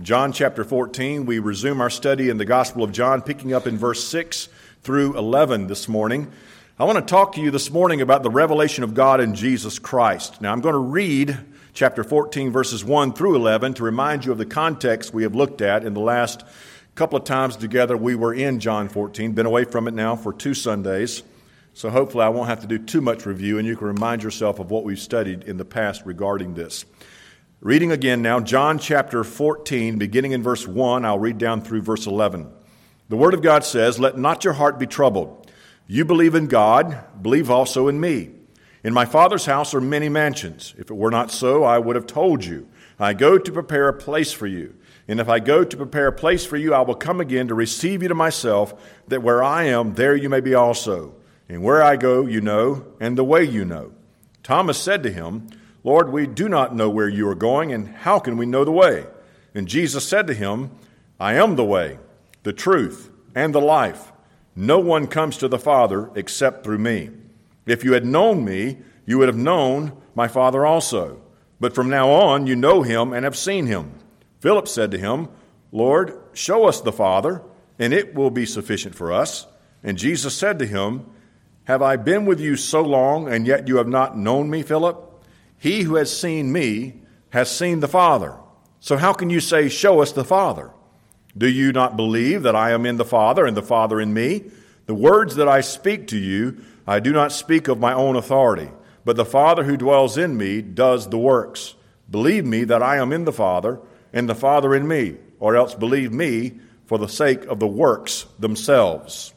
John chapter 14. We resume our study in the Gospel of John, picking up in verse 6 through 11 this morning. I want to talk to you this morning about the revelation of God in Jesus Christ. Now, I'm going to read chapter 14, verses 1 through 11 to remind you of the context we have looked at in the last couple of times together. We were in John 14, been away from it now for 2 Sundays. So hopefully I won't have to do too much review, and you can remind yourself of what we've studied in the past regarding this. Reading again now, John chapter 14, beginning in verse 1, I'll read down through verse 11. The Word of God says, "Let not your heart be troubled. You believe in God, believe also in me. In my Father's house are many mansions. If it were not so, I would have told you. I go to prepare a place for you. And if I go to prepare a place for you, I will come again to receive you to myself, that where I am, there you may be also. And where I go, you know, and the way you know." Thomas said to him, "Lord, we do not know where you are going, and how can we know the way?" And Jesus said to him, "I am the way, the truth, and the life. No one comes to the Father except through me. If you had known me, you would have known my Father also. But from now on you know him and have seen him." Philip said to him, "Lord, show us the Father, and it will be sufficient for us." And Jesus said to him, "Have I been with you so long, and yet you have not known me, Philip? He who has seen me has seen the Father. So how can you say, 'Show us the Father'? Do you not believe that I am in the Father and the Father in me? The words that I speak to you, I do not speak of my own authority, but the Father who dwells in me does the works. Believe me that I am in the Father and the Father in me, or else believe me for the sake of the works themselves."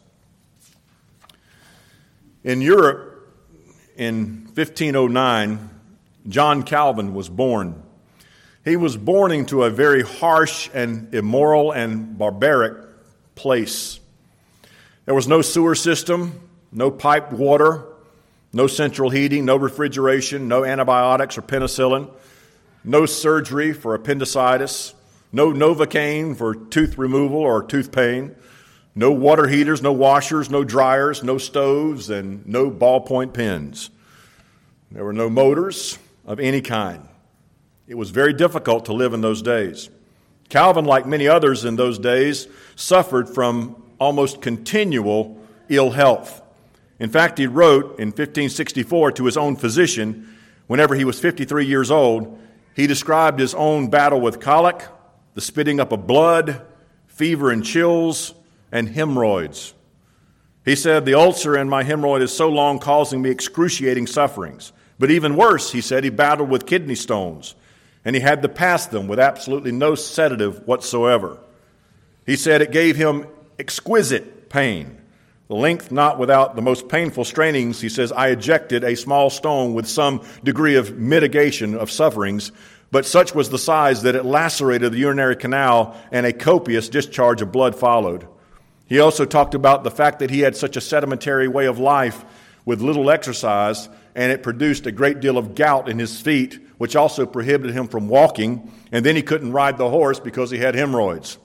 In Europe, in 1509, John Calvin was born. He was born into a very harsh and immoral and barbaric place. There was no sewer system, no piped water, no central heating, no refrigeration, no antibiotics or penicillin, no surgery for appendicitis, no Novocaine for tooth removal or tooth pain, no water heaters, no washers, no dryers, no stoves, and no ballpoint pens. There were no motors of any kind. It was very difficult to live in those days. Calvin, like many others in those days, suffered from almost continual ill health. In fact, he wrote in 1564 to his own physician, whenever he was 53 years old, he described his own battle with colic, the spitting up of blood, fever and chills, and hemorrhoids. He said, "The ulcer in my hemorrhoid is so long causing me excruciating sufferings. But even worse," he said, he battled with kidney stones, and he had to pass them with absolutely no sedative whatsoever. He said it gave him exquisite pain. The length not without the most painful strainings, he says, "I ejected a small stone with some degree of mitigation of sufferings, but such was the size that it lacerated the urinary canal, and a copious discharge of blood followed." He also talked about the fact that he had such a sedimentary way of life with little exercise, and it produced a great deal of gout in his feet, which also prohibited him from walking, and then he couldn't ride the horse because he had hemorrhoids.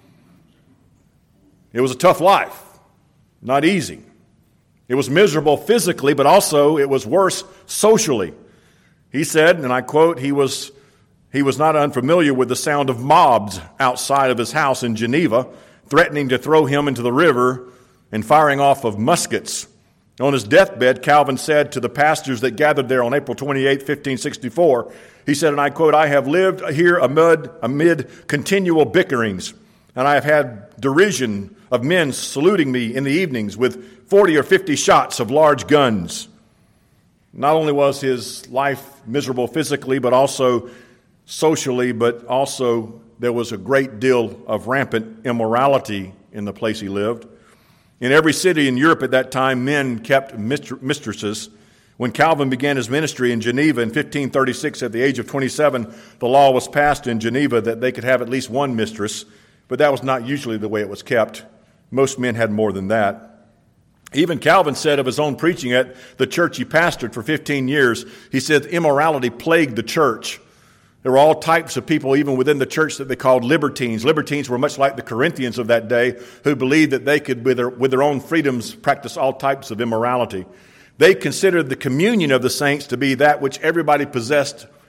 It was a tough life, not easy. It was miserable physically, but also it was worse socially. He said, and I quote, he was not unfamiliar with the sound of mobs outside of his house in Geneva, threatening to throw him into the river and firing off of muskets. On his deathbed, Calvin said to the pastors that gathered there on April 28, 1564, he said, and I quote, "I have lived here amid continual bickerings, and I have had derision of men saluting me in the evenings with 40 or 50 shots of large guns." Not only was his life miserable physically, but also socially, but also there was a great deal of rampant immorality in the place he lived. In every city in Europe at that time, men kept mistresses. When Calvin began his ministry in Geneva in 1536, at the age of 27, the law was passed in Geneva that they could have at least one mistress, but that was not usually the way it was kept. Most men had more than that. Even Calvin said of his own preaching at the church he pastored for 15 years, he said immorality plagued the church. There were all types of people, even within the church, that they called libertines. Libertines were much like the Corinthians of that day, who believed that they could, with their own freedoms, practice all types of immorality. They considered the communion of the saints to be that which everybody possessed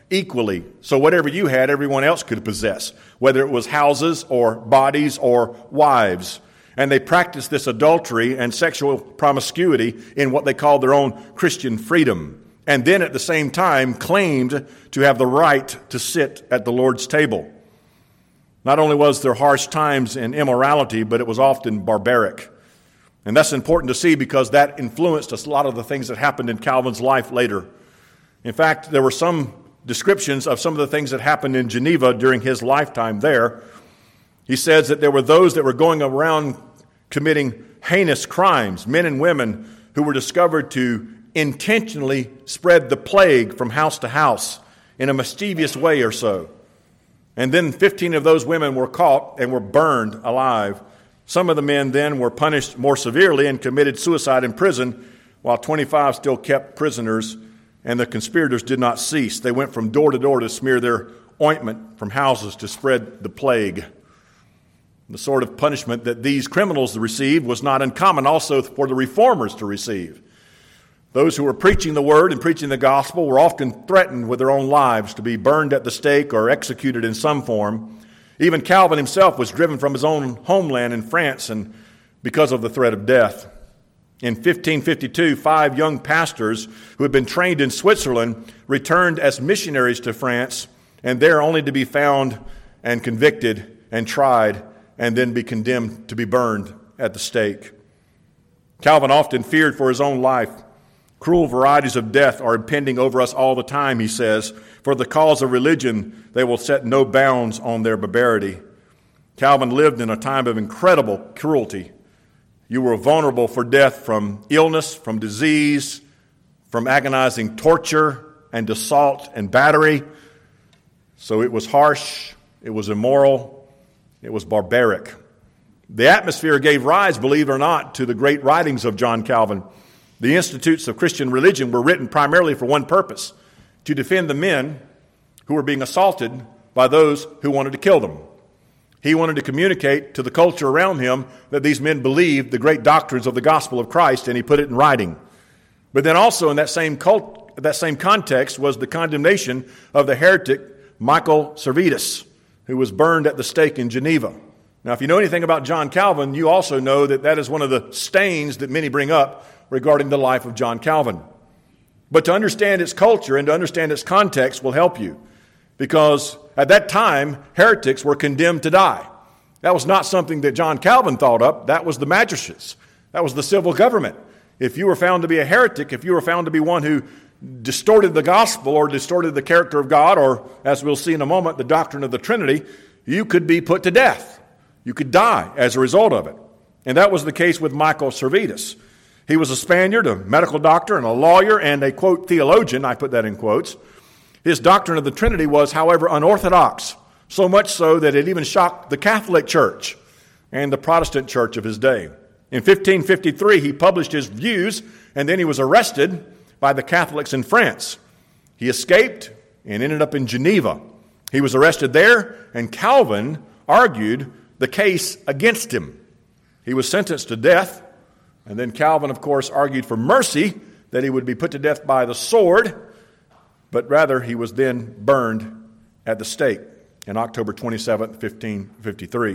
equally. So whatever you had, everyone else could possess, whether it was houses or bodies or wives. And they practiced this adultery and sexual promiscuity in what they called their own Christian freedom. And then at the same time claimed to have the right to sit at the Lord's table. Not only was there harsh times in immorality, but it was often barbaric. And that's important to see because that influenced a lot of the things that happened in Calvin's life later. In fact, there were some descriptions of some of the things that happened in Geneva during his lifetime there. He says that there were those that were going around committing heinous crimes, men and women who were discovered to intentionally spread the plague from house to house in a mischievous way or so. And then 15 of those women were caught and were burned alive. Some of the men then were punished more severely and committed suicide in prison, while 25 still kept prisoners, and the conspirators did not cease. They went from door to door to smear their ointment from houses to spread the plague. The sort of punishment that these criminals received was not uncommon also for the reformers to receive. Those who were preaching the word and preaching the gospel were often threatened with their own lives to be burned at the stake or executed in some form. Even Calvin himself was driven from his own homeland in France and because of the threat of death. In 1552, 5 young pastors who had been trained in Switzerland returned as missionaries to France, and there only to be found and convicted and tried and then be condemned to be burned at the stake. Calvin often feared for his own life. Cruel varieties of death are impending over us all the time, he says. For the cause of religion, they will set no bounds on their barbarity. Calvin lived in a time of incredible cruelty. You were vulnerable for death from illness, from disease, from agonizing torture and assault and battery. So it was harsh, it was immoral, it was barbaric. The atmosphere gave rise, believe it or not, to the great writings of John Calvin. The Institutes of Christian Religion were written primarily for one purpose, to defend the men who were being assaulted by those who wanted to kill them. He wanted to communicate to the culture around him that these men believed the great doctrines of the gospel of Christ, and he put it in writing. But then also in that same context was the condemnation of the heretic Michael Servetus, who was burned at the stake in Geneva. Now, if you know anything about John Calvin, you also know that that is one of the stains that many bring up regarding the life of John Calvin. But to understand its culture and to understand its context will help you, because at that time, heretics were condemned to die. That was not something that John Calvin thought up. That was the magistrates. That was the civil government. If you were found to be a heretic, if you were found to be one who distorted the gospel or distorted the character of God, or, as we'll see in a moment, the doctrine of the Trinity, you could be put to death. You could die as a result of it. And that was the case with Michael Servetus. He was a Spaniard, a medical doctor, and a lawyer, and a, quote, theologian. I put that in quotes. His doctrine of the Trinity was, however, unorthodox, so much so that it even shocked the Catholic Church and the Protestant church of his day. In 1553, he published his views, and then he was arrested by the Catholics in France. He escaped and ended up in Geneva. He was arrested there, and Calvin argued the case against him. He was sentenced to death, and then Calvin, of course, argued for mercy, that he would be put to death by the sword, but rather he was then burned at the stake on October 27, 1553.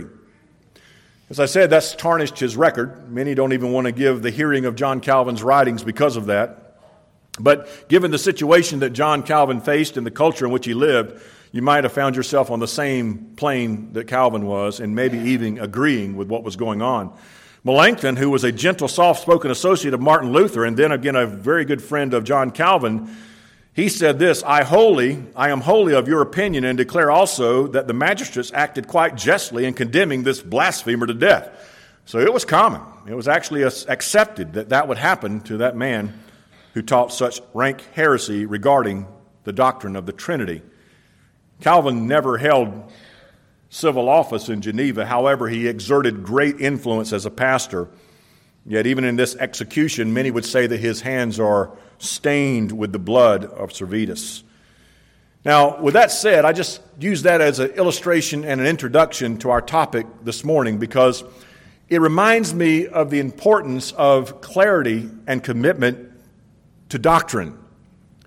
As I said, that's tarnished his record. Many don't even want to give the hearing of John Calvin's writings because of that. But given the situation that John Calvin faced and the culture in which he lived, you might have found yourself on the same plane that Calvin was and maybe even agreeing with what was going on. Melanchthon, who was a gentle, soft-spoken associate of Martin Luther and then again a very good friend of John Calvin, he said this, I am wholly of your opinion and declare also that the magistrates acted quite justly in condemning this blasphemer to death. So it was common. It was actually accepted that that would happen to that man who taught such rank heresy regarding the doctrine of the Trinity. Calvin never held civil office in Geneva. However, he exerted great influence as a pastor. Yet even in this execution, many would say that his hands are stained with the blood of Servetus. Now, with that said, I just use that as an illustration and an introduction to our topic this morning because it reminds me of the importance of clarity and commitment to doctrine.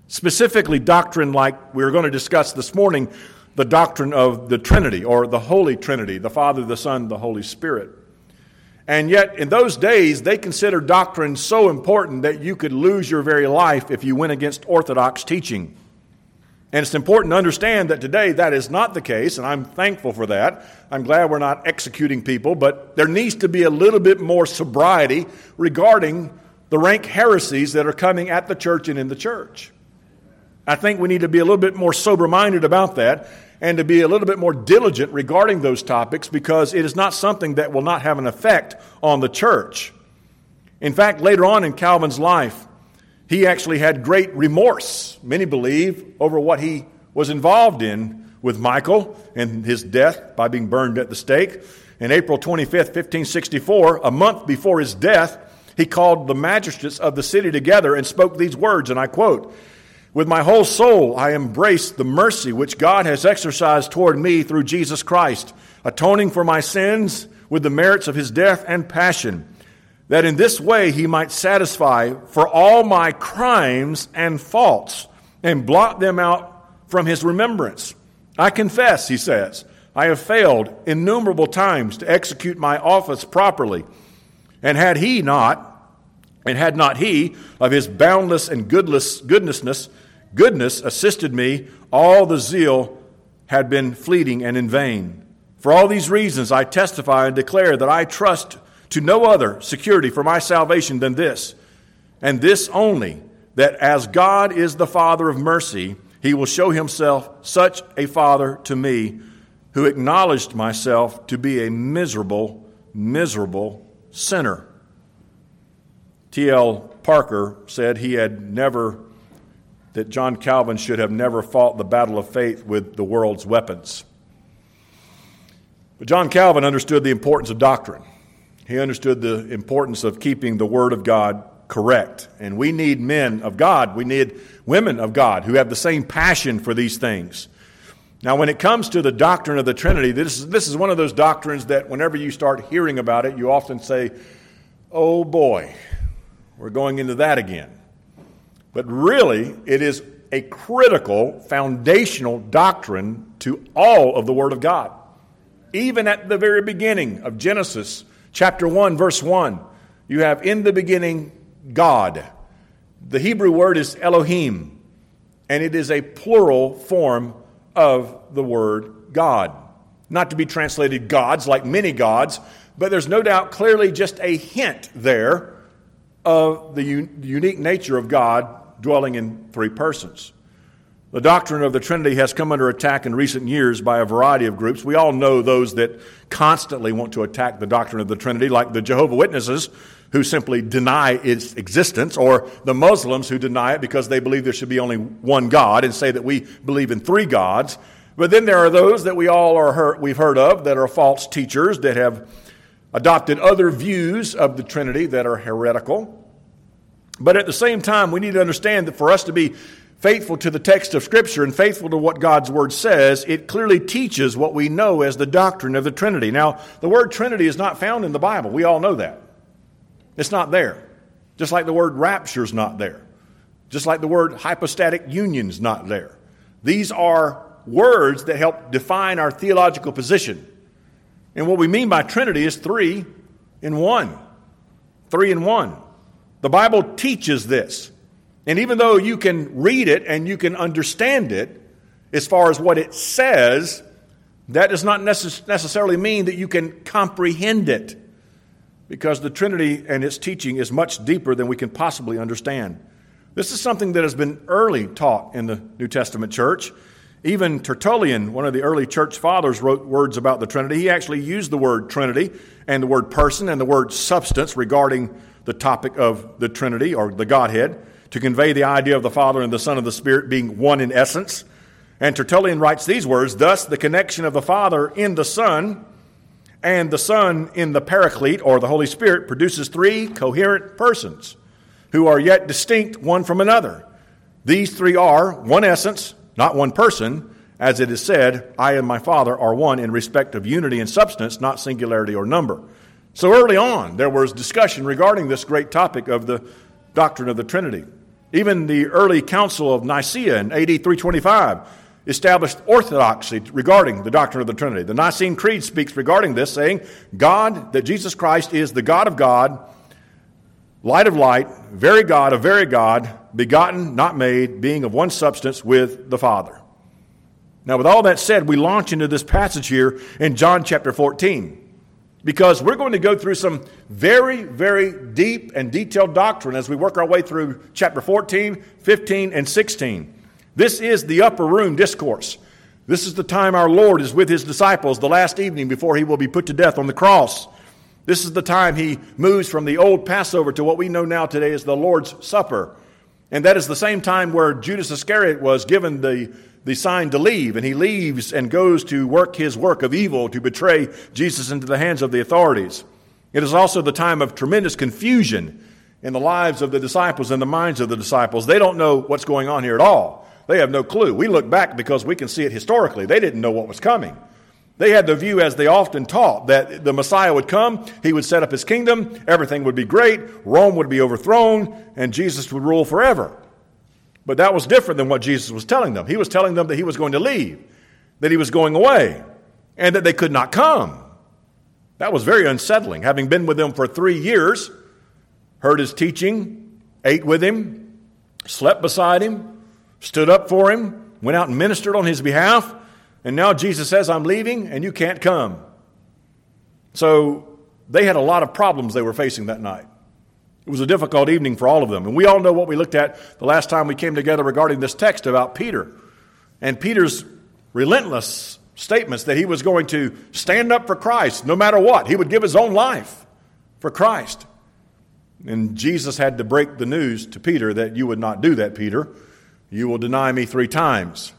Specifically, doctrine like we're going to discuss this morning, the doctrine of the Trinity, or the Holy Trinity, the Father, the Son, the Holy Spirit. And yet, in those days, they considered doctrine so important that you could lose your very life if you went against orthodox teaching. And it's important to understand that today that is not the case, and I'm thankful for that. I'm glad we're not executing people, but there needs to be a little bit more sobriety regarding the rank heresies that are coming at the church and in the church. I think we need to be a little bit more sober-minded about that and to be a little bit more diligent regarding those topics, because it is not something that will not have an effect on the church. In fact, later on in Calvin's life, he actually had great remorse, many believe, over what he was involved in with Michael and his death by being burned at the stake. On April 25th, 1564, a month before his death, he called the magistrates of the city together and spoke these words, and I quote, "With my whole soul I embrace the mercy which God has exercised toward me through Jesus Christ, atoning for my sins with the merits of his death and passion, that in this way he might satisfy for all my crimes and faults and blot them out from his remembrance. I confess," he says, "I have failed innumerable times to execute my office properly, and had not he of his boundless and goodness assisted me, all the zeal had been fleeting and in vain. For all these reasons I testify and declare that I trust to no other security for my salvation than this, and this only, that as God is the Father of mercy, he will show himself such a Father to me, who acknowledged myself to be a miserable, miserable sinner." T.L. Parker said that John Calvin should have never fought the battle of faith with the world's weapons. But John Calvin understood the importance of doctrine. He understood the importance of keeping the Word of God correct. And we need men of God, we need women of God who have the same passion for these things. Now, when it comes to the doctrine of the Trinity, this is one of those doctrines that whenever you start hearing about it, you often say, "Oh boy, we're going into that again." But really, it is a critical, foundational doctrine to all of the Word of God. Even at the very beginning of Genesis, chapter 1, verse 1, you have "in the beginning, God." The Hebrew word is Elohim, and it is a plural form of the word God. Not to be translated gods like many gods, but there's no doubt clearly just a hint there of the unique nature of God dwelling in three persons. The doctrine of the Trinity has come under attack in recent years by a variety of groups. We all know those that constantly want to attack the doctrine of the Trinity, like the Jehovah's Witnesses, who simply deny its existence, or the Muslims who deny it because they believe there should be only one God and say that we believe in three gods. But then there are those that we've heard of that are false teachers that have adopted other views of the Trinity that are heretical. But at the same time, we need to understand that for us to be faithful to the text of Scripture and faithful to what God's Word says, it clearly teaches what we know as the doctrine of the Trinity. Now, the word Trinity is not found in the Bible. We all know that. It's not there. Just like the word rapture is not there. Just like the word hypostatic union is not there. These are words that help define our theological position. And what we mean by Trinity is three in one. Three in one. The Bible teaches this. And even though you can read it and you can understand it as far as what it says, that does not necessarily mean that you can comprehend it, because the Trinity and its teaching is much deeper than we can possibly understand. This is something that has been early taught in the New Testament church. Even Tertullian, one of the early church fathers, wrote words about the Trinity. He actually used the word Trinity and the word person and the word substance regarding the topic of the Trinity or the Godhead to convey the idea of the Father and the Son and the Spirit being one in essence. And Tertullian writes these words, "Thus the connection of the Father in the Son and the Son in the Paraclete or the Holy Spirit produces three coherent persons who are yet distinct one from another. These three are one essence, not one person, as it is said, I and my Father are one in respect of unity and substance, not singularity or number." So early on, there was discussion regarding this great topic of the doctrine of the Trinity. Even the early Council of Nicaea in AD 325 established orthodoxy regarding the doctrine of the Trinity. The Nicene Creed speaks regarding this, saying, that Jesus Christ is the God of God, light of light, very God of very God, begotten, not made, being of one substance with the Father. Now, with all that said, we launch into this passage here in John chapter 14, because we're going to go through some very, very deep and detailed doctrine as we work our way through chapter 14, 15, and 16. This is the upper room discourse. This is the time our Lord is with his disciples the last evening before he will be put to death on the cross. This is the time he moves from the old Passover to what we know now today as the Lord's Supper. And that is the same time where Judas Iscariot was given the sign to leave, and he leaves and goes to work his work of evil to betray Jesus into the hands of the authorities. It is also the time of tremendous confusion in the lives of the disciples and the minds of the disciples. They don't know what's going on here at all. They have no clue. We look back because we can see it historically. They didn't know what was coming. They had the view, as they often taught, that the Messiah would come, he would set up his kingdom, everything would be great, Rome would be overthrown, and Jesus would rule forever. But that was different than what Jesus was telling them. He was telling them that he was going to leave, that he was going away, and that they could not come. That was very unsettling. Having been with him for 3 years, heard his teaching, ate with him, slept beside him, stood up for him, went out and ministered on his behalf, and now Jesus says, I'm leaving and you can't come. So they had a lot of problems they were facing that night. It was a difficult evening for all of them. And we all know what we looked at the last time we came together regarding this text about Peter. And Peter's relentless statements that he was going to stand up for Christ no matter what. He would give his own life for Christ. And Jesus had to break the news to Peter that you would not do that, Peter. You will deny me 3 times.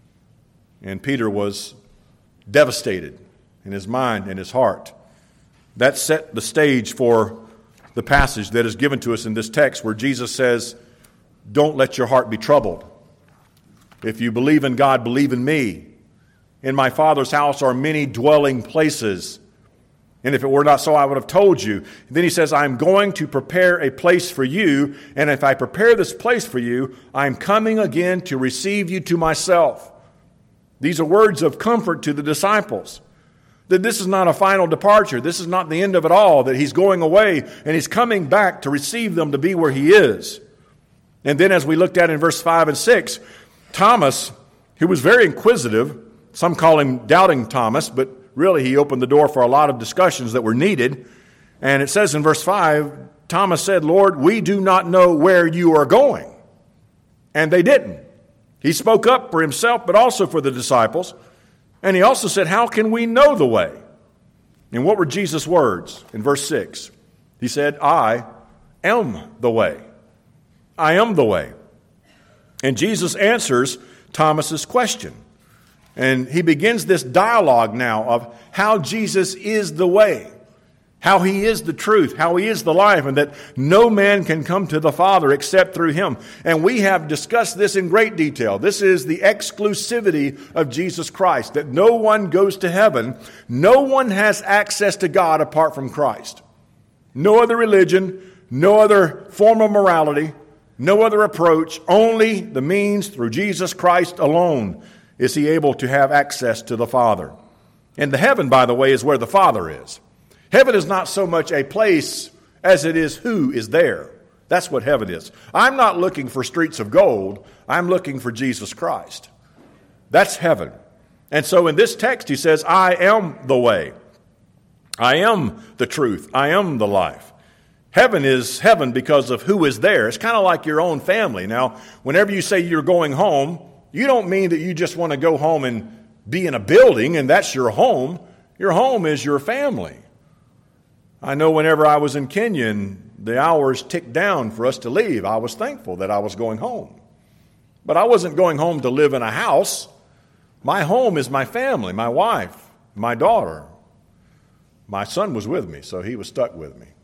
And Peter was devastated in his mind and his heart. That set the stage for the passage that is given to us in this text where Jesus says, don't let your heart be troubled. If you believe in God, believe in me. In my Father's house are many dwelling places. And if it were not so, I would have told you. And then he says, I'm going to prepare a place for you. And if I prepare this place for you, I'm coming again to receive you to myself. These are words of comfort to the disciples. That this is not a final departure. This is not the end of it all. That he's going away and he's coming back to receive them to be where he is. And then as we looked at in verse 5 and 6, Thomas, who was very inquisitive, some call him Doubting Thomas, but really he opened the door for a lot of discussions that were needed. And it says in verse 5, Thomas said, Lord, we do not know where you are going. And they didn't. He spoke up for himself, but also for the disciples. And he also said, how can we know the way? And what were Jesus' words in verse 6? He said, I am the way. I am the way. And Jesus answers Thomas's question. And he begins this dialogue now of how Jesus is the way, how he is the truth, how he is the life, and that no man can come to the Father except through him. And we have discussed this in great detail. This is the exclusivity of Jesus Christ, that no one goes to heaven. No one has access to God apart from Christ. No other religion, no other form of morality, no other approach, only the means through Jesus Christ alone is he able to have access to the Father. And the heaven, by the way, is where the Father is. Heaven is not so much a place as it is who is there. That's what heaven is. I'm not looking for streets of gold. I'm looking for Jesus Christ. That's heaven. And so in this text he says, I am the way. I am the truth. I am the life. Heaven is heaven because of who is there. It's kind of like your own family. Now, whenever you say you're going home, you don't mean that you just want to go home and be in a building and that's your home. Your home is your family. I know whenever I was in Kenya and the hours ticked down for us to leave, I was thankful that I was going home. But I wasn't going home to live in a house. My home is my family, my wife, my daughter. My son was with me, so he was stuck with me.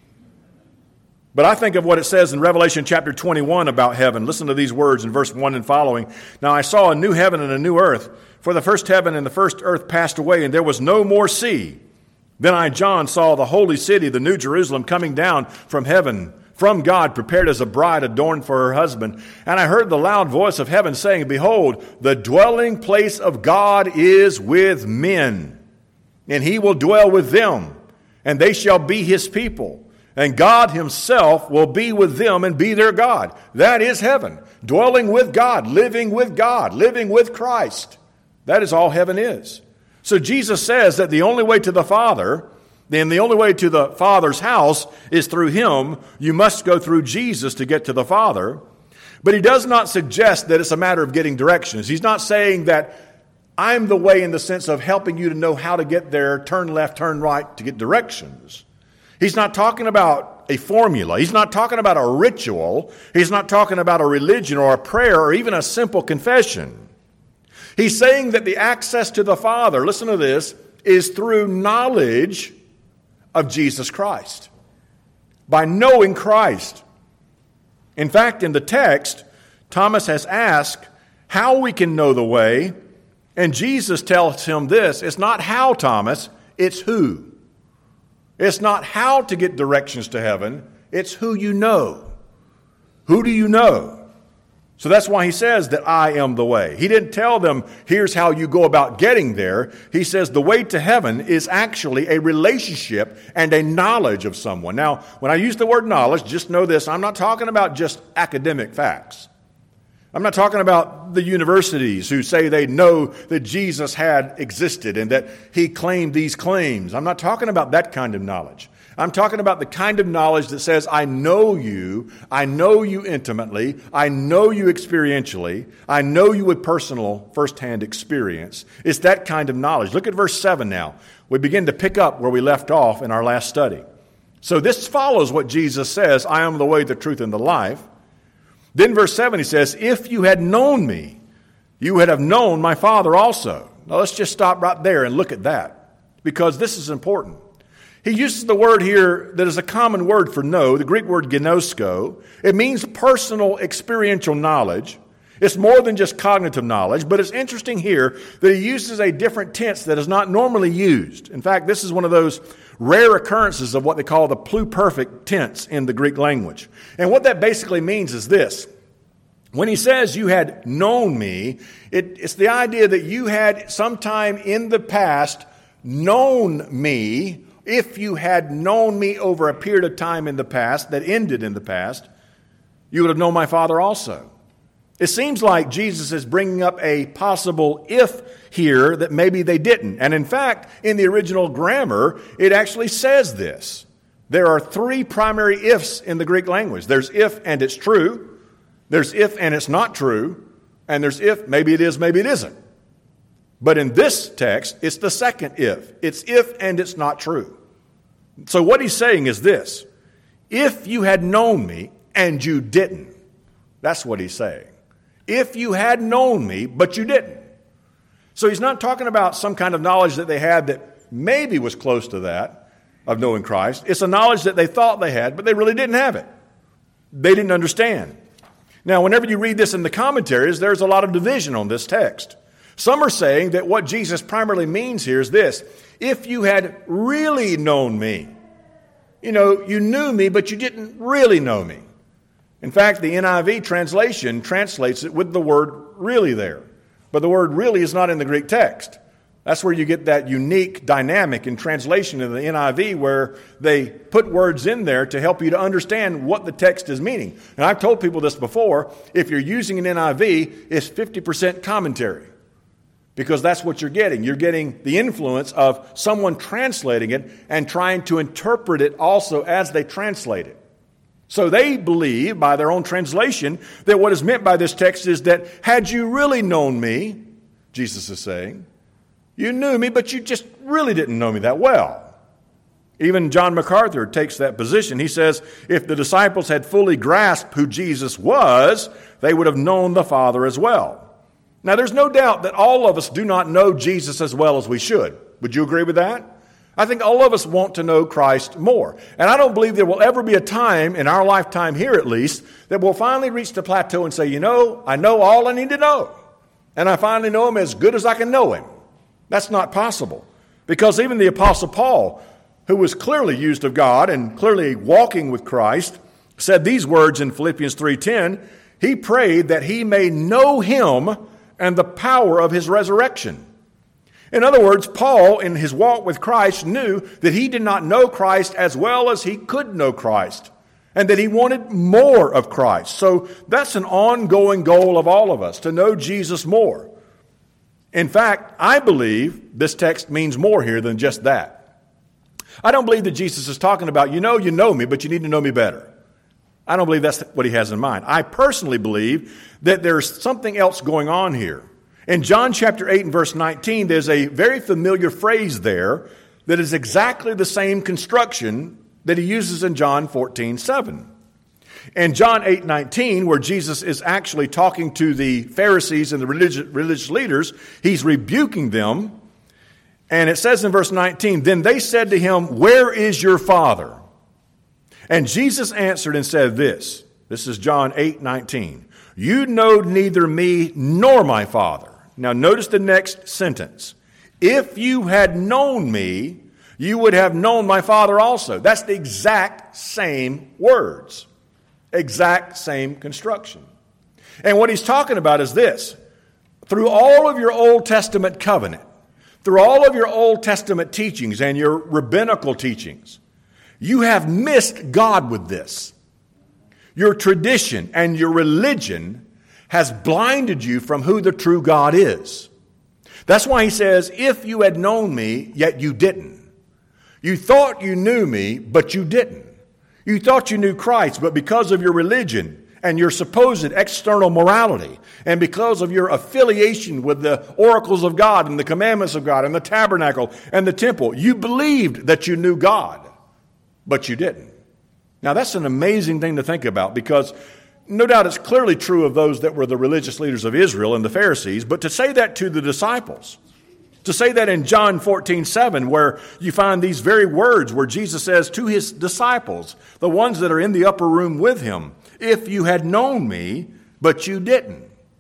But I think of what it says in Revelation chapter 21 about heaven. Listen to these words in verse 1 and following. Now I saw a new heaven and a new earth, for the first heaven and the first earth passed away, and there was no more sea. Then I, John, saw the holy city, the new Jerusalem, coming down from heaven from God, prepared as a bride adorned for her husband. And I heard the loud voice of heaven saying, Behold, the dwelling place of God is with men, and he will dwell with them, and they shall be his people. And God himself will be with them and be their God. That is heaven. Dwelling with God, living with Christ. That is all heaven is. So Jesus says that the only way to the Father, then the only way to the Father's house is through him. You must go through Jesus to get to the Father. But he does not suggest that it's a matter of getting directions. He's not saying that I'm the way in the sense of helping you to know how to get there, turn left, turn right, to get directions. He's not talking about a formula. He's not talking about a ritual. He's not talking about a religion or a prayer or even a simple confession. He's saying that the access to the Father, listen to this, is through knowledge of Jesus Christ. By knowing Christ. In fact, in the text, Thomas has asked how we can know the way, and Jesus tells him this, it's not how, Thomas, it's who. It's not how to get directions to heaven, it's who you know. Who do you know? So that's why he says that I am the way. He didn't tell them, here's how you go about getting there. He says the way to heaven is actually a relationship and a knowledge of someone. Now, when I use the word knowledge, just know this, I'm not talking about just academic facts. I'm not talking about the universities who say they know that Jesus had existed and that he claimed these claims. I'm not talking about that kind of knowledge. I'm talking about the kind of knowledge that says, I know you intimately, I know you experientially, I know you with personal firsthand experience. It's that kind of knowledge. Look at verse 7 now. We begin to pick up where we left off in our last study. So this follows what Jesus says, I am the way, the truth, and the life. Then verse 7 he says, if you had known me, you would have known my Father also. Now let's just stop right there and look at that, because this is important. He uses the word here that is a common word for know, the Greek word gnosko. It means personal experiential knowledge. It's more than just cognitive knowledge, but it's interesting here that he uses a different tense that is not normally used. In fact, this is one of those rare occurrences of what they call the pluperfect tense in the Greek language. And what that basically means is this. When he says you had known me, it's the idea that you had sometime in the past known me. If you had known me over a period of time in the past that ended in the past, you would have known my Father also. It seems like Jesus is bringing up a possible if here that maybe they didn't. And in fact, in the original grammar, it actually says this. There are three primary ifs in the Greek language. There's if and it's true. There's if and it's not true. And there's if, maybe it is, maybe it isn't. But in this text, it's the second if. It's if and it's not true. So what he's saying is this. If you had known me and you didn't. That's what he's saying. If you had known me, but you didn't. So he's not talking about some kind of knowledge that they had that maybe was close to that of knowing Christ. It's a knowledge that they thought they had, but they really didn't have it. They didn't understand. Now, whenever you read this in the commentaries, there's a lot of division on this text. Some are saying that what Jesus primarily means here is this. If you had really known me, you knew me, but you didn't really know me. In fact, the NIV translation translates it with the word really there. But the word really is not in the Greek text. That's where you get that unique dynamic in translation in the NIV where they put words in there to help you to understand what the text is meaning. And I've told people this before. If you're using an NIV, it's 50% commentary. Because that's what you're getting. You're getting the influence of someone translating it and trying to interpret it also as they translate it. So they believe, by their own translation, that what is meant by this text is that had you really known me, Jesus is saying, you knew me, but you just really didn't know me that well. Even John MacArthur takes that position. He says, if the disciples had fully grasped who Jesus was, they would have known the Father as well. Now, there's no doubt that all of us do not know Jesus as well as we should. Would you agree with that? I think all of us want to know Christ more. And I don't believe there will ever be a time, in our lifetime here at least, that we'll finally reach the plateau and say, I know all I need to know. And I finally know Him as good as I can know Him. That's not possible. Because even the Apostle Paul, who was clearly used of God and clearly walking with Christ, said these words in Philippians 3:10. He prayed that he may know him and the power of his resurrection. In other words, Paul, in his walk with Christ, knew that he did not know Christ as well as he could know Christ, and that he wanted more of Christ. So that's an ongoing goal of all of us, to know Jesus more. In fact, I believe this text means more here than just that. I don't believe that Jesus is talking about, you know me, but you need to know me better. I don't believe that's what he has in mind. I personally believe that there's something else going on here. In John chapter 8 and verse 19, there's a very familiar phrase there that is exactly the same construction that he uses in John 14:7. In John 8:19, where Jesus is actually talking to the Pharisees and the religious leaders, he's rebuking them. And it says in verse 19, then they said to him, where is your Father? And Jesus answered and said this. This is John 8:19. You know neither me nor my Father. Now notice the next sentence. If you had known me, you would have known my Father also. That's the exact same words. Exact same construction. And what he's talking about is this. Through all of your Old Testament covenant, through all of your Old Testament teachings and your rabbinical teachings, you have missed God with this. Your tradition and your religion has blinded you from who the true God is. That's why he says, if you had known me, yet you didn't. You thought you knew me, but you didn't. You thought you knew Christ, but because of your religion and your supposed external morality, and because of your affiliation with the oracles of God and the commandments of God and the tabernacle and the temple, you believed that you knew God, but you didn't. Now that's an amazing thing to think about, because no doubt it's clearly true of those that were the religious leaders of Israel and the Pharisees, but to say that to the disciples, to say that in John 14:7, where you find these very words where Jesus says to his disciples, the ones that are in the upper room with him, if you had known me, but you didn't.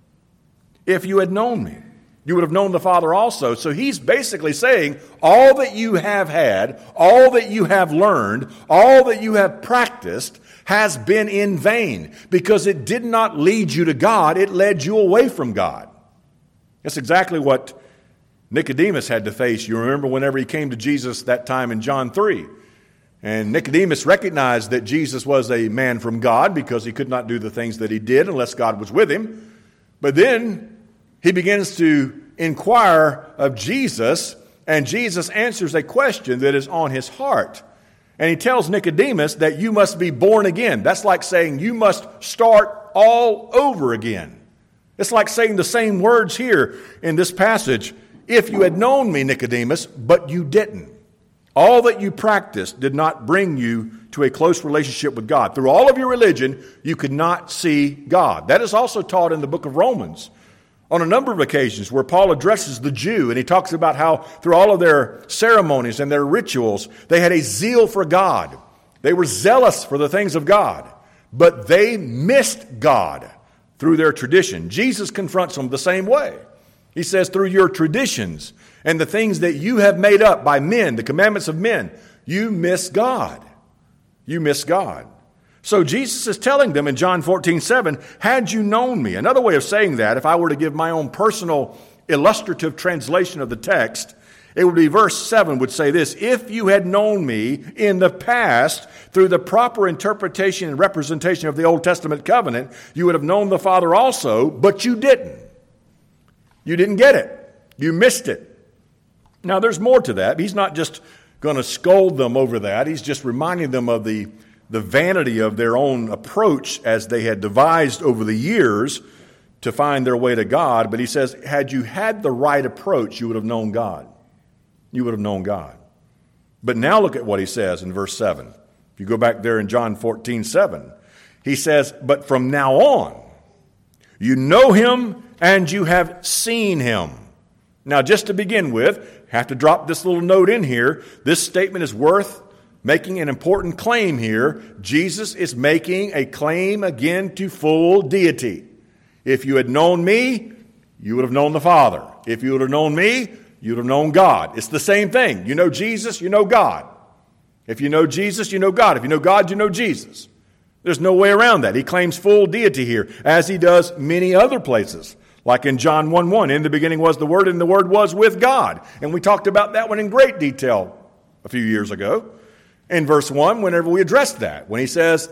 If you had known me, you would have known the Father also. So he's basically saying all that you have had, all that you have learned, all that you have practiced has been in vain, because it did not lead you to God, it led you away from God. That's exactly what Nicodemus had to face. You remember whenever he came to Jesus that time in John 3. And Nicodemus recognized that Jesus was a man from God because he could not do the things that he did unless God was with him. But then he begins to inquire of Jesus, and Jesus answers a question that is on his heart. And he tells Nicodemus that you must be born again. That's like saying you must start all over again. It's like saying the same words here in this passage. If you had known me, Nicodemus, but you didn't. All that you practiced did not bring you to a close relationship with God. Through all of your religion, you could not see God. That is also taught in the book of Romans on a number of occasions, where Paul addresses the Jew, and he talks about how through all of their ceremonies and their rituals, they had a zeal for God. They were zealous for the things of God, but they missed God through their tradition. Jesus confronts them the same way. He says, through your traditions and the things that you have made up by men, the commandments of men, you miss God. You miss God. So Jesus is telling them in John 14:7, had you known me. Another way of saying that, if I were to give my own personal illustrative translation of the text, it would be verse 7 would say this: if you had known me in the past through the proper interpretation and representation of the Old Testament covenant, you would have known the Father also, but you didn't. You didn't get it. You missed it. Now, there's more to that. He's not just going to scold them over that. He's just reminding them of the vanity of their own approach as they had devised over the years to find their way to God. But he says, had you had the right approach, you would have known God. You would have known God. But now look at what he says in verse 7. If you go back there in John 14:7, he says, but from now on, you know him and you have seen him. Now, just to begin with, have to drop this little note in here. This statement is worth making an important claim here. Jesus is making a claim again to full deity. If you had known me, you would have known the Father. If you would have known me, you would have known God. It's the same thing. You know Jesus, you know God. If you know Jesus, you know God. If you know God, you know Jesus. There's no way around that. He claims full deity here, as he does many other places. Like in John 1:1, in the beginning was the Word, and the Word was with God. And we talked about that one in great detail a few years ago. In verse 1, whenever we addressed that, when he says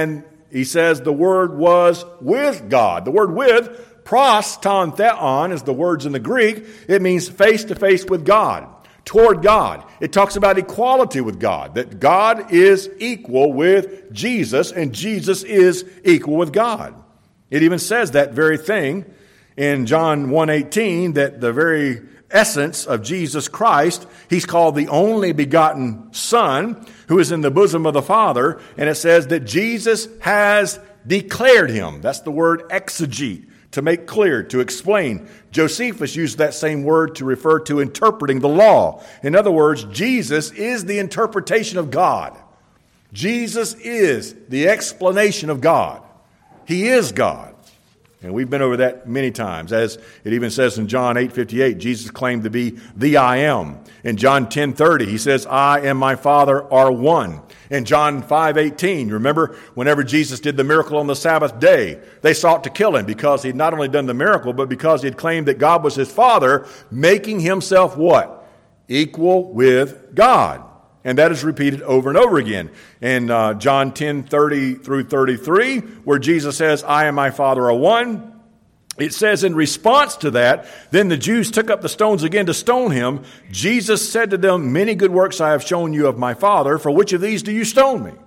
the Word was with God. The word with, pros ton theon, is the words in the Greek. It means face to face with God, toward God. It talks about equality with God, that God is equal with Jesus, and Jesus is equal with God. It even says that very thing in John 1:18, that the very essence of Jesus Christ, he's called the only begotten Son, who is in the bosom of the Father, and it says that Jesus has declared him. That's the word exegete, to make clear, to explain. Josephus used that same word to refer to interpreting the law. In other words, Jesus is the interpretation of God. Jesus is the explanation of God. He is God. And we've been over that many times. As it even says in John 8:58, Jesus claimed to be the I am. In John 10:30, he says, I and my Father are one. In John 5:18, remember, whenever Jesus did the miracle on the Sabbath day, they sought to kill him because he'd not only done the miracle, but because he'd claimed that God was his Father, making himself what? Equal with God. And that is repeated over and over again. In John 10:30 through 33, where Jesus says, I and my Father are one, it says in response to that, then the Jews took up the stones again to stone him. Jesus said to them, many good works I have shown you of my Father. For which of these do you stone me?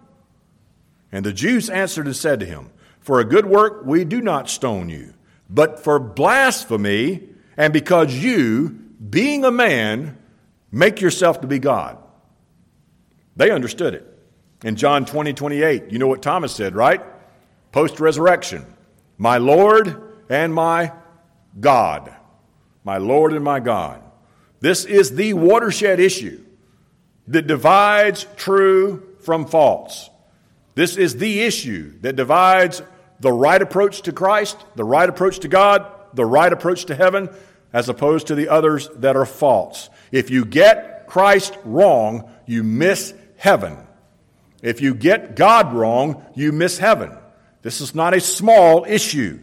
And the Jews answered and said to him, for a good work we do not stone you, but for blasphemy, and because you, being a man, make yourself to be God. They understood it. In John 20:28, you know what Thomas said, right? Post-resurrection, my Lord and my God. My Lord and my God. This is the watershed issue that divides true from false. This is the issue that divides the right approach to Christ, the right approach to God, the right approach to heaven, as opposed to the others that are false. If you get Christ wrong, you miss heaven. If you get God wrong, you miss heaven. This is not a small issue.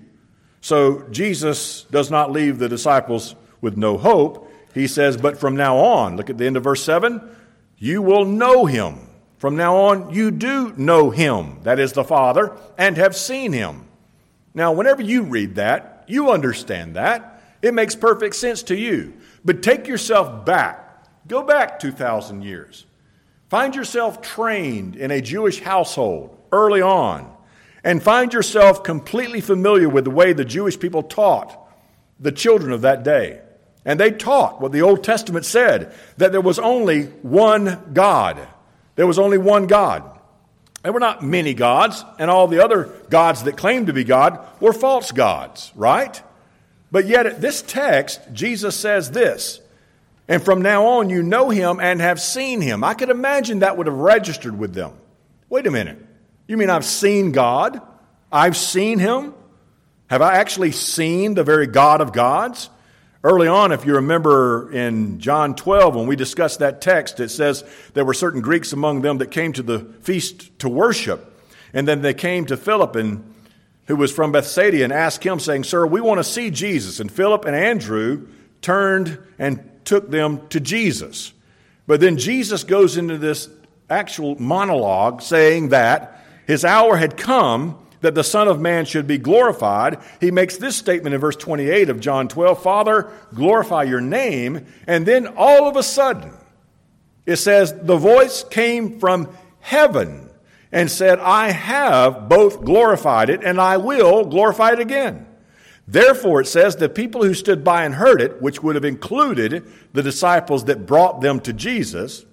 So Jesus does not leave the disciples with no hope. He says, but from now on, look at the end of verse 7, you will know him. From now on, you do know him, that is the Father, and have seen him. Now, whenever you read that, you understand that. It makes perfect sense to you. But take yourself back. Go back 2,000 years. Find yourself trained in a Jewish household early on, and find yourself completely familiar with the way the Jewish people taught the children of that day. And they taught what the Old Testament said, that there was only one God. There was only one God. There were not many gods, and all the other gods that claimed to be God were false gods, right? But yet at this text, Jesus says this, and from now on you know him and have seen him. I could imagine that would have registered with them. Wait a minute. You mean I've seen God? I've seen him? Have I actually seen the very God of gods? Early on, if you remember in John 12, when we discussed that text, it says there were certain Greeks among them that came to the feast to worship. And then they came to Philip, who was from Bethsaida, and asked him, saying, Sir, we want to see Jesus. And Philip and Andrew turned and took them to Jesus. But then Jesus goes into this actual monologue saying that his hour had come that the Son of Man should be glorified. He makes this statement in verse 28 of John 12, Father, glorify your name. And then all of a sudden, it says, the voice came from heaven and said, I have both glorified it and I will glorify it again. Therefore, it says, the people who stood by and heard it, which would have included the disciples that brought them to Jesus,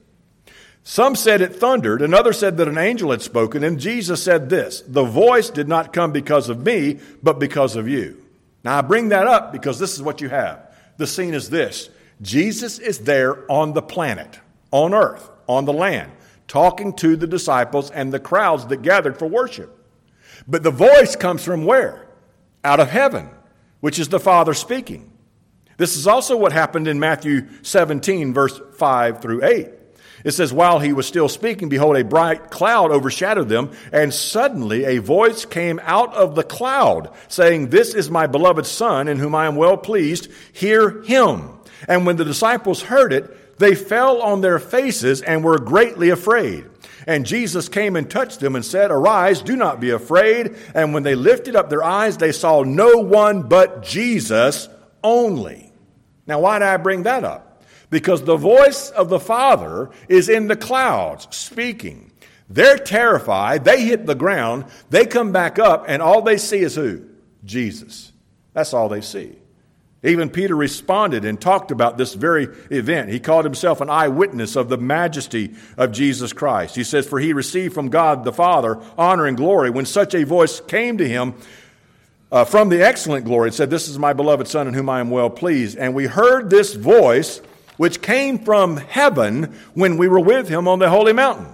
some said it thundered, another said that an angel had spoken, and Jesus said this, the voice did not come because of me, but because of you. Now, I bring that up because this is what you have. The scene is this. Jesus is there on the planet, on earth, on the land, talking to the disciples and the crowds that gathered for worship. But the voice comes from where? Out of heaven, which is the Father speaking. This is also what happened in Matthew 17, verse 5 through 8. It says, while he was still speaking, behold, a bright cloud overshadowed them, and suddenly a voice came out of the cloud, saying, this is my beloved Son, in whom I am well pleased. Hear him. And when the disciples heard it, they fell on their faces and were greatly afraid. And Jesus came and touched them and said, arise, do not be afraid. And when they lifted up their eyes, they saw no one but Jesus only. Now, why did I bring that up? Because the voice of the Father is in the clouds speaking. They're terrified. They hit the ground. They come back up, and all they see is who? Jesus. That's all they see. Even Peter responded and talked about this very event. He called himself an eyewitness of the majesty of Jesus Christ. He says, for he received from God the Father honor and glory. When such a voice came to him from the excellent glory, it said, this is my beloved Son in whom I am well pleased. And we heard this voice which came from heaven when we were with him on the holy mountain.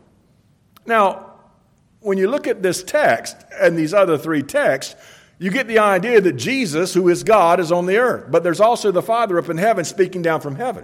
Now, when you look at this text and these other three texts, you get the idea that Jesus, who is God, is on the earth. But there's also the Father up in heaven speaking down from heaven.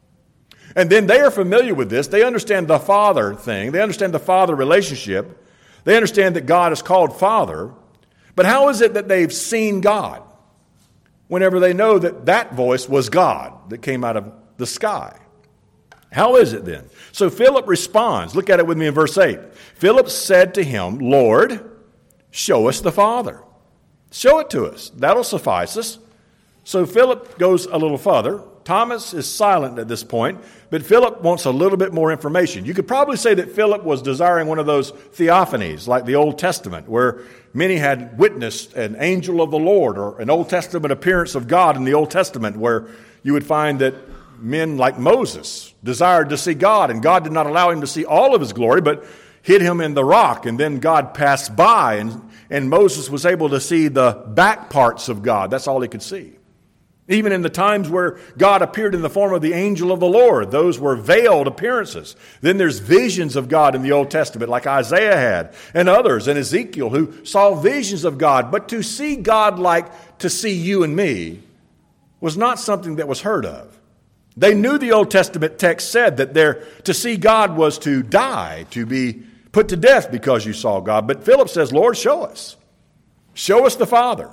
And then they are familiar with this. They understand the Father thing. They understand the Father relationship. They understand that God is called Father. But how is it that they've seen God whenever they know that that voice was God that came out of the sky? How is it then? So Philip responds. Look at it with me in verse 8. Philip said to him, Lord, show us the Father. Show it to us. That'll suffice us. So Philip goes a little further. Thomas is silent at this point, but Philip wants a little bit more information. You could probably say that Philip was desiring one of those theophanies, like the Old Testament, where many had witnessed an angel of the Lord or an Old Testament appearance of God in the Old Testament, where you would find that men like Moses desired to see God, and God did not allow him to see all of his glory, but hid him in the rock, and then God passed by, and Moses was able to see the back parts of God. That's all he could see. Even in the times where God appeared in the form of the angel of the Lord, those were veiled appearances. Then there's visions of God in the Old Testament, like Isaiah had, and others, and Ezekiel, who saw visions of God. But to see God like to see you and me was not something that was heard of. They knew the Old Testament text said that to see God was to die, to be put to death because you saw God. But Philip says, Lord, show us. Show us the Father.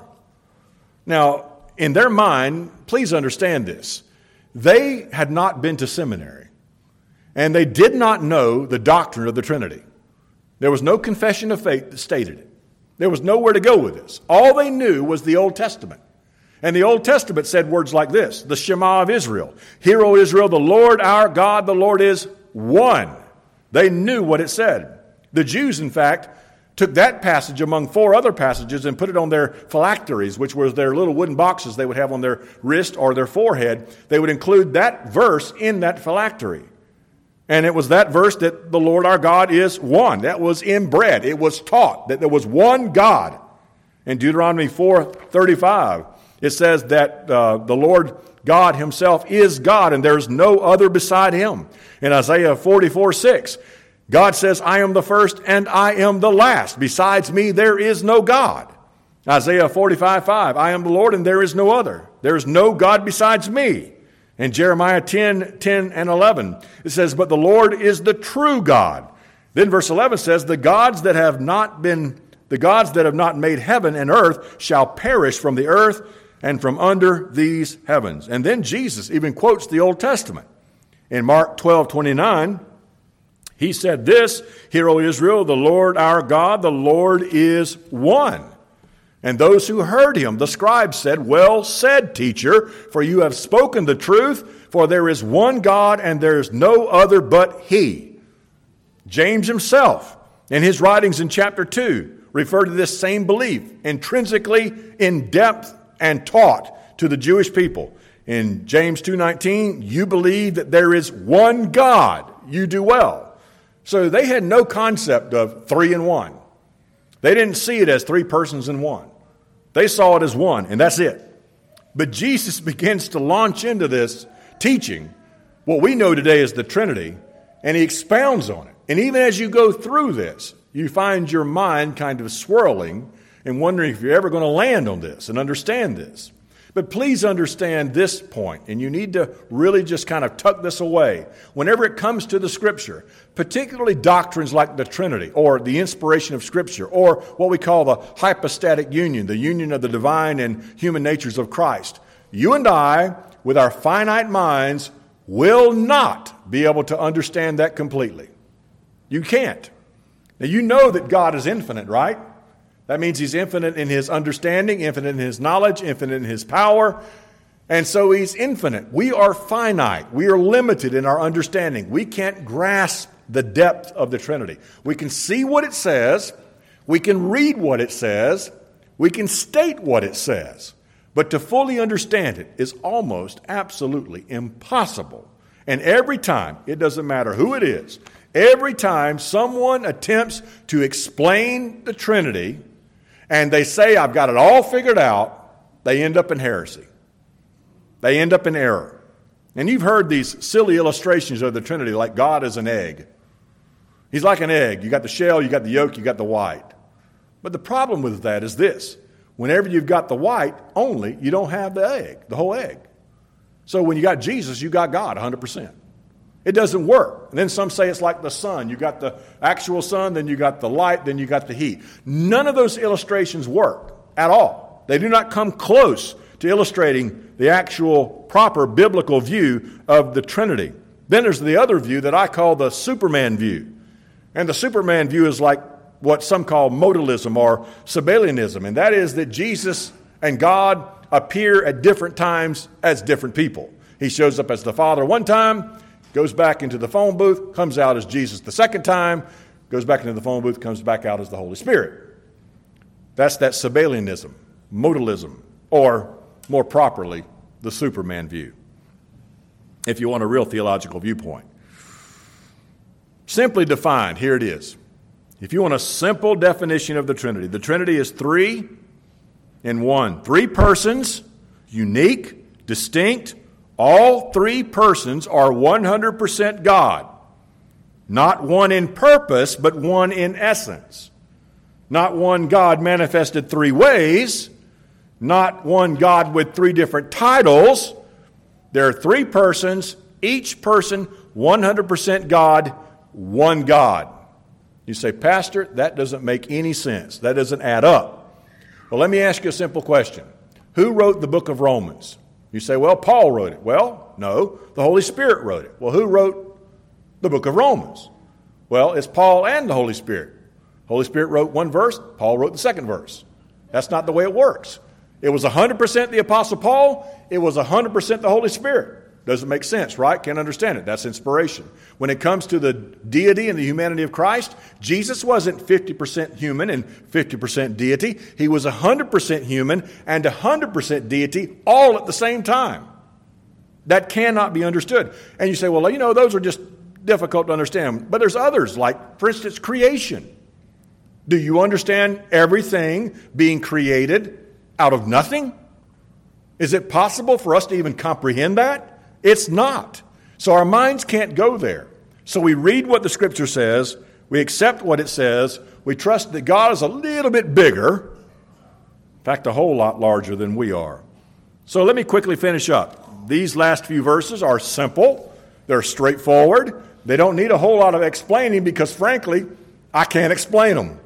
Now, in their mind, please understand this. They had not been to seminary, and they did not know the doctrine of the Trinity. There was no confession of faith that stated it. There was nowhere to go with this. All they knew was the Old Testament. And the Old Testament said words like this, the Shema of Israel. Hear, O Israel, the Lord our God, the Lord is one. They knew what it said. The Jews, in fact, took that passage among 4 other passages and put it on their phylacteries, which was their little wooden boxes they would have on their wrist or their forehead. They would include that verse in that phylactery. And it was that verse that the Lord our God is one. That was inbred. It was taught that there was one God. In Deuteronomy 4:35, it says that the Lord God himself is God, and there's no other beside him. In Isaiah 44:6, God says, I am the first and I am the last. Besides me, there is no God. Isaiah 45:5, I am the Lord and there is no other. There is no God besides me. In Jeremiah 10:10 and 11, it says, but the Lord is the true God. Then verse 11 says, the gods that have not made heaven and earth shall perish from the earth and from under these heavens. And then Jesus even quotes the Old Testament. In Mark 12:29, he said this, Hear, O Israel, the Lord our God, the Lord is one. And those who heard him, the scribes said, Well said, teacher, for you have spoken the truth, for there is one God and there is no other but he. James himself, in his writings in chapter 2, referred to this same belief, intrinsically in depth and taught to the Jewish people. In James 2:19, you believe that there is one God, you do well. So they had no concept of 3 in 1. They didn't see it as 3 persons in one. They saw it as one, and that's it. But Jesus begins to launch into this teaching, what we know today as the Trinity, and he expounds on it. And even as you go through this, you find your mind kind of swirling and wondering if you're ever going to land on this and understand this. But please understand this point, and you need to really just kind of tuck this away. Whenever it comes to the Scripture, particularly doctrines like the Trinity, or the inspiration of Scripture, or what we call the hypostatic union, the union of the divine and human natures of Christ, you and I, with our finite minds, will not be able to understand that completely. You can't. Now, you know that God is infinite, right? That means He's infinite in His understanding, infinite in His knowledge, infinite in His power. And so He's infinite. We are finite. We are limited in our understanding. We can't grasp the depth of the Trinity. We can see what it says. We can read what it says. We can state what it says. But to fully understand it is almost absolutely impossible. And every time, it doesn't matter who it is, every time someone attempts to explain the Trinity and they say, I've got it all figured out, they end up in heresy. They end up in error. And you've heard these silly illustrations of the Trinity like God is an egg. He's like an egg. You got the shell, you got the yolk, you got the white. But the problem with that is this. Whenever you've got the white only, you don't have the egg, the whole egg. So when you got Jesus, you got God 100%. It doesn't work. And then some say it's like the sun. You got the actual sun, then you got the light, then you got the heat. None of those illustrations work at all. They do not come close to illustrating the actual proper biblical view of the Trinity. Then there's the other view that I call the Superman view. And the Superman view is like what some call modalism or Sabellianism. And that is that Jesus and God appear at different times as different people. He shows up as the Father one time, goes back into the phone booth, comes out as Jesus the second time, goes back into the phone booth, comes back out as the Holy Spirit. That's that Sabellianism, modalism, or more properly, the Superman view, if you want a real theological viewpoint. Simply defined, here it is. If you want a simple definition of the Trinity is three in one. Three persons, unique, distinct. All three persons are 100% God. Not one in purpose, but one in essence. Not one God manifested three ways. Not one God with three different titles. There are three persons, each person 100% God, one God. You say, Pastor, that doesn't make any sense. That doesn't add up. Well, let me ask you a simple question. Who wrote the book of Romans? You say, well, Paul wrote it. Well, no, the Holy Spirit wrote it. Well, who wrote the book of Romans? Well, it's Paul and the Holy Spirit. Holy Spirit wrote one verse, Paul wrote the second verse. That's not the way it works. It was 100% the Apostle Paul. It was 100% the Holy Spirit. Doesn't make sense, right? Can't understand it. That's inspiration. When it comes to the deity and the humanity of Christ, Jesus wasn't 50% human and 50% deity. He was 100% human and 100% deity all at the same time. That cannot be understood. And you say, well, you know, those are just difficult to understand. But there's others, like, for instance, creation. Do you understand everything being created out of nothing? Is it possible for us to even comprehend that? It's not. So our minds can't go there. So we read what the Scripture says, we accept what it says, we trust that God is a little bit bigger, in fact, a whole lot larger than we are. So let me quickly finish up. These last few verses are simple, they're straightforward, they don't need a whole lot of explaining because, frankly, I can't explain them.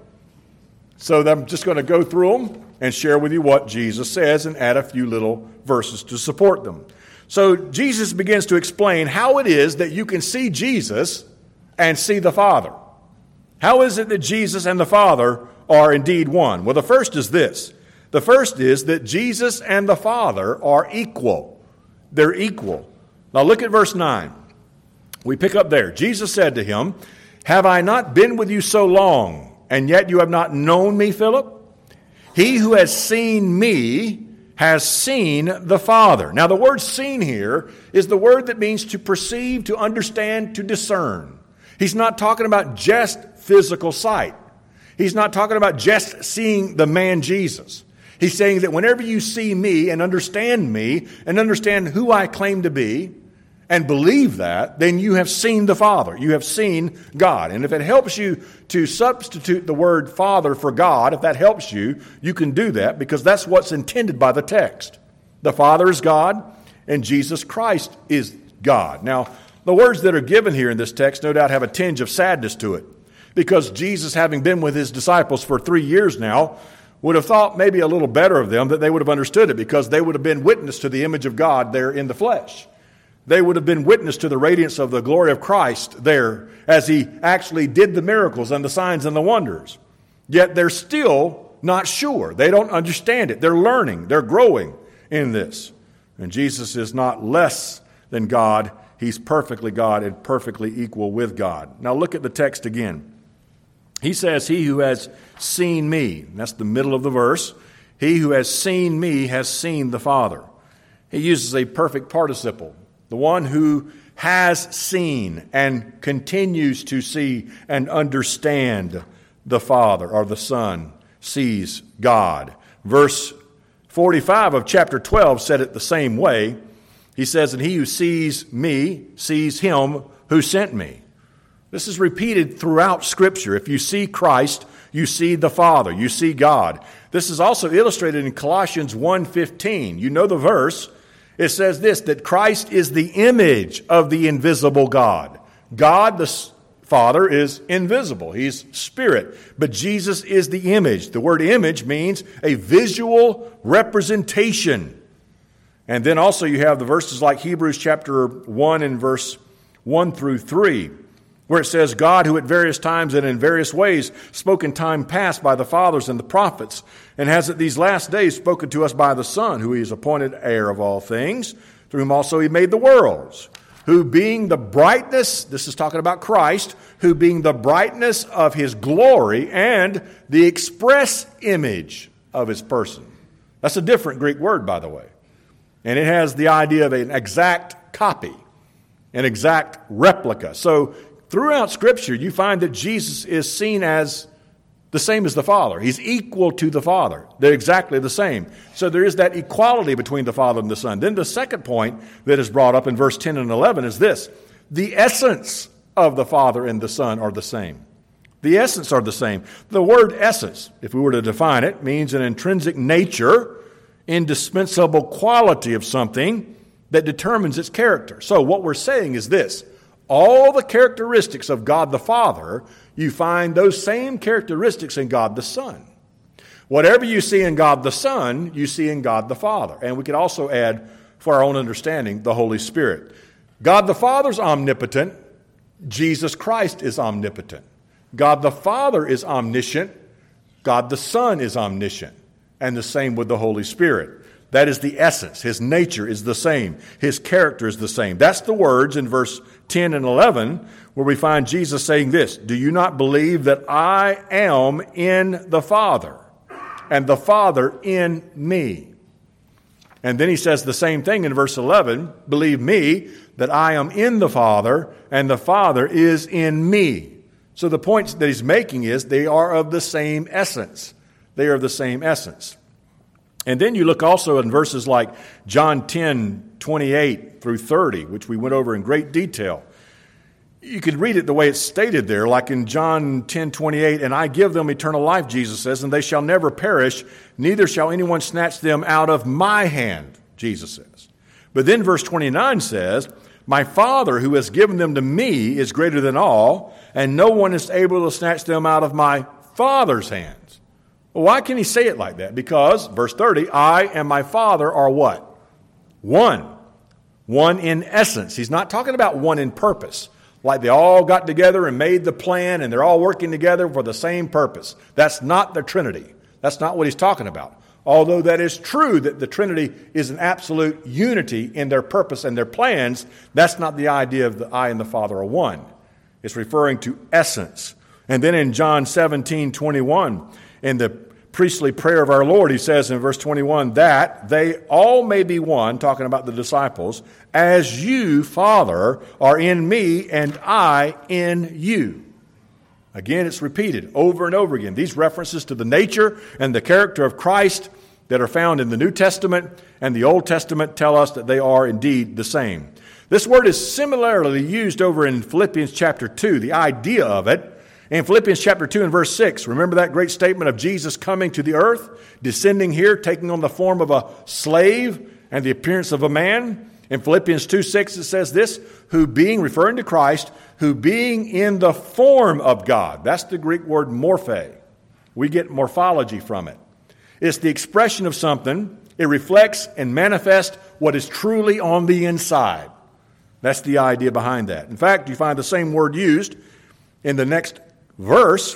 So I'm just going to go through them and share with you what Jesus says and add a few little verses to support them. So Jesus begins to explain how it is that you can see Jesus and see the Father. How is it that Jesus and the Father are indeed one? Well, the first is this. The first is that Jesus and the Father are equal. They're equal. Now look at verse 9. We pick up there. Jesus said to him, "Have I not been with you so long, and yet you have not known me, Philip? He who has seen me has seen the Father." Now, the word seen here is the word that means to perceive, to understand, to discern. He's not talking about just physical sight. He's not talking about just seeing the man Jesus. He's saying that whenever you see me and understand who I claim to be, and believe that, then you have seen the Father. You have seen God. And if it helps you to substitute the word Father for God, if that helps you, you can do that because that's what's intended by the text. The Father is God, and Jesus Christ is God. Now, the words that are given here in this text no doubt have a tinge of sadness to it, because Jesus, having been with his disciples for 3 years now, would have thought maybe a little better of them, that they would have understood it, because they would have been witness to the image of God there in the flesh. They would have been witness to the radiance of the glory of Christ there as he actually did the miracles and the signs and the wonders. Yet they're still not sure. They don't understand it. They're learning. They're growing in this. And Jesus is not less than God. He's perfectly God and perfectly equal with God. Now look at the text again. He says, he who has seen me, that's the middle of the verse, he who has seen me has seen the Father. He uses a perfect participle. The one who has seen and continues to see and understand the Father or the Son sees God. Verse 45 of chapter 12 said it the same way. He says, and he who sees me sees him who sent me. This is repeated throughout Scripture. If you see Christ, you see the Father, you see God. This is also illustrated in Colossians 1:15. You know the verse. It says this, that Christ is the image of the invisible God. God, the Father, is invisible. He's spirit. But Jesus is the image. The word image means a visual representation. And then also you have the verses like Hebrews chapter 1 and verse 1 through 3, where it says, God, who at various times and in various ways spoke in time past by the fathers and the prophets, and has at these last days spoken to us by the Son, who he has appointed heir of all things, through whom also he made the worlds, who being the brightness, this is talking about Christ, who being the brightness of his glory and the express image of his person. That's a different Greek word, by the way. And it has the idea of an exact copy, an exact replica. So throughout Scripture, you find that Jesus is seen as the same as the Father. He's equal to the Father. They're exactly the same. So there is that equality between the Father and the Son. Then the second point that is brought up in verse 10 and 11 is this. The essence of the Father and the Son are the same. The essence are the same. The word essence, if we were to define it, means an intrinsic nature, indispensable quality of something that determines its character. So what we're saying is this. All the characteristics of God the Father, you find those same characteristics in God the Son. Whatever you see in God the Son, you see in God the Father. And we could also add, for our own understanding, the Holy Spirit. God the Father is omnipotent. Jesus Christ is omnipotent. God the Father is omniscient. God the Son is omniscient. And the same with the Holy Spirit. That is the essence. His nature is the same. His character is the same. That's the words in verse 10 and 11 where we find Jesus saying this, do you not believe that I am in the Father and the Father in me? And then he says the same thing in verse 11, believe me that I am in the Father and the Father is in me. So the point that he's making is they are of the same essence. They are of the same essence. And then you look also in verses like John 10:28 through 30, which we went over in great detail. You could read it the way it's stated there, like in John 10:28, and I give them eternal life, Jesus says, and they shall never perish, neither shall anyone snatch them out of my hand, Jesus says. But then verse 29 says, my Father who has given them to me is greater than all, and no one is able to snatch them out of my Father's hands. Well, why can he say it like that? Because, verse 30, I and my Father are what? One. One in essence. He's not talking about one in purpose. Like they all got together and made the plan and they're all working together for the same purpose. That's not the Trinity. That's not what he's talking about. Although that is true that the Trinity is an absolute unity in their purpose and their plans, that's not the idea of the I and the Father are one. It's referring to essence. And then in John 17:21, in the priestly prayer of our Lord, he says in verse 21, that they all may be one, talking about the disciples, as you, Father, are in me and I in you. Again, it's repeated over and over again. These references to the nature and the character of Christ that are found in the New Testament and the Old Testament tell us that they are indeed the same. This word is similarly used over in Philippians chapter 2, the idea of it. In Philippians chapter 2 and verse 6, remember that great statement of Jesus coming to the earth, descending here, taking on the form of a slave, and the appearance of a man. In Philippians 2:6 it says this, who being, referring to Christ, who being in the form of God. That's the Greek word morphe. We get morphology from it. It's the expression of something. It reflects and manifests what is truly on the inside. That's the idea behind that. In fact, you find the same word used in the next verse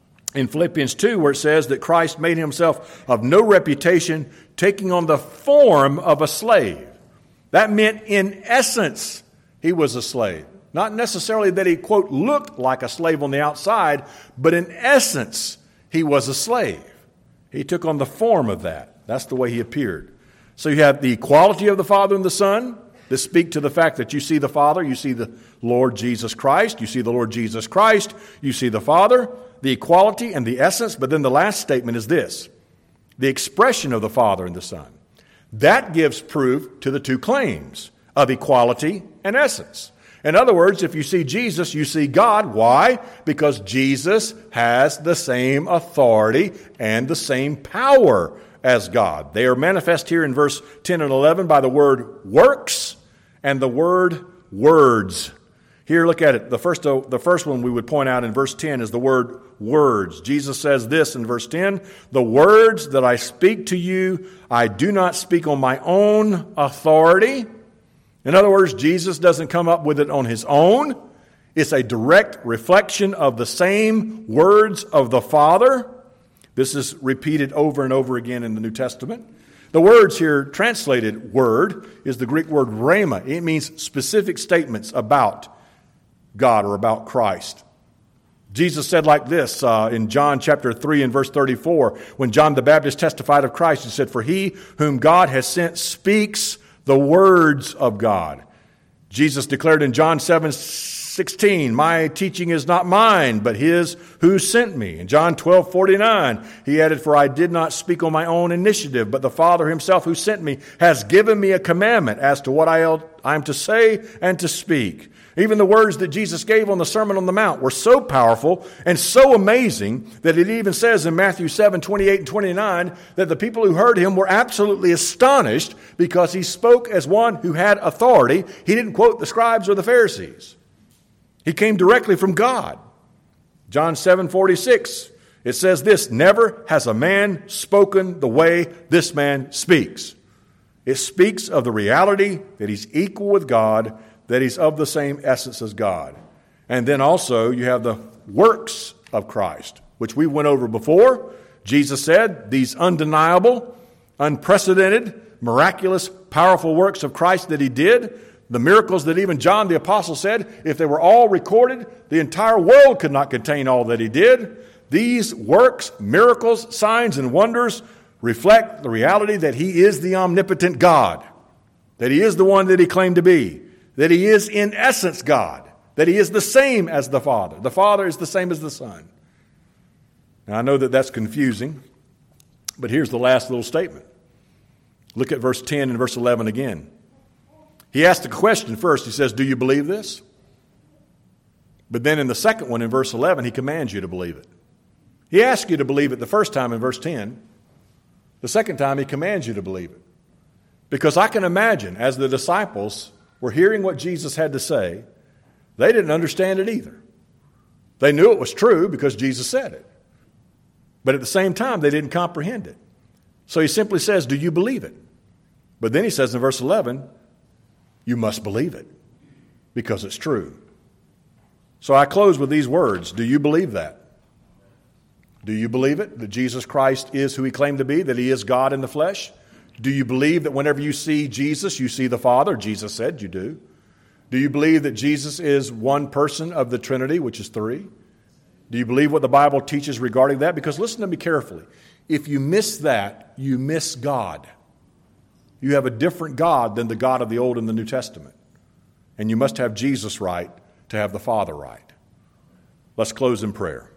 in Philippians 2, where it says that Christ made himself of no reputation, taking on the form of a slave. That meant, in essence, he was a slave. Not necessarily that he, quote, looked like a slave on the outside, but in essence, he was a slave. He took on the form of that. That's the way he appeared. So you have the equality of the Father and the Son. This speaks to the fact that you see the Father, you see the Lord Jesus Christ, you see the Lord Jesus Christ, you see the Father, the equality and the essence. But then the last statement is this, the expression of the Father and the Son. That gives proof to the two claims of equality and essence. In other words, if you see Jesus, you see God. Why? Because Jesus has the same authority and the same power as God. They are manifest here in verse 10 and 11 by the word works and the word words. Here, look at it. The first one we would point out in verse 10 is the word words. Jesus says this in verse 10, the words that I speak to you, I do not speak on my own authority. In other words, Jesus doesn't come up with it on his own. It's a direct reflection of the same words of the Father. This is repeated over and over again in the New Testament. The words here translated word is the Greek word rhema. It means specific statements about God or about Christ. Jesus said like this in John chapter 3 and verse 34, when John the Baptist testified of Christ, he said, for he whom God has sent speaks the words of God. Jesus declared in John 7:16, my teaching is not mine, but his who sent me. In John 12:49, he added, for I did not speak on my own initiative, but the Father himself who sent me has given me a commandment as to what I am to say and to speak. Even the words that Jesus gave on the Sermon on the Mount were so powerful and so amazing that it even says in Matthew 7:28 and 29 that the people who heard him were absolutely astonished because he spoke as one who had authority. He didn't quote the scribes or the Pharisees. He came directly from God. John 7:46, it says this, never has a man spoken the way this man speaks. It speaks of the reality that he's equal with God, that he's of the same essence as God. And then also you have the works of Christ, which we went over before. Jesus said these undeniable, unprecedented, miraculous, powerful works of Christ that he did, the miracles that even John the Apostle said, if they were all recorded, the entire world could not contain all that he did. These works, miracles, signs, and wonders reflect the reality that he is the omnipotent God, that he is the one that he claimed to be, that he is in essence God, that he is the same as the Father. The Father is the same as the Son. Now, I know that that's confusing, but here's the last little statement. Look at verse 10 and verse 11 again. He asked the question first. He says, do you believe this? But then in the second one, in verse 11, he commands you to believe it. He asks you to believe it the first time in verse 10. The second time, he commands you to believe it. Because I can imagine, as the disciples were hearing what Jesus had to say, they didn't understand it either. They knew it was true because Jesus said it. But at the same time, they didn't comprehend it. So he simply says, do you believe it? But then he says in verse 11, you must believe it because it's true. So I close with these words. Do you believe that? Do you believe it, that Jesus Christ is who he claimed to be, that he is God in the flesh? Do you believe that whenever you see Jesus, you see the Father? Jesus said you do. Do you believe that Jesus is one person of the Trinity, which is three? Do you believe what the Bible teaches regarding that? Because listen to me carefully. If you miss that, you miss God. You have a different God than the God of the Old and the New Testament. And you must have Jesus right to have the Father right. Let's close in prayer.